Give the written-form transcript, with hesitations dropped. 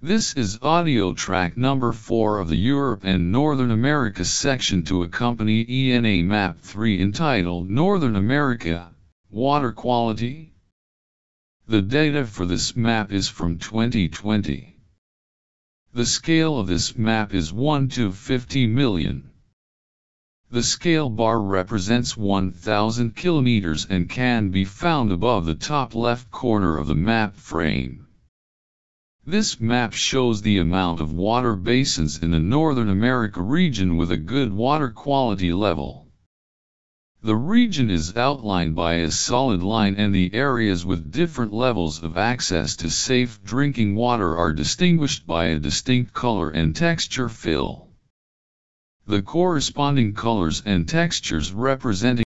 This is audio track number 4 of the Europe and Northern America section to accompany ENA Map 3 entitled Northern America, Water Quality. The data for this map is from 2020. The scale of this map is 1 to 50 million. The scale bar represents 1,000 kilometers and can be found above the top left corner of the map frame. This map shows the amount of water basins in the Northern America region with a good water quality level. The region is outlined by a solid line and the areas with different levels of access to safe drinking water are distinguished by a distinct color and texture fill. The corresponding colors and textures representing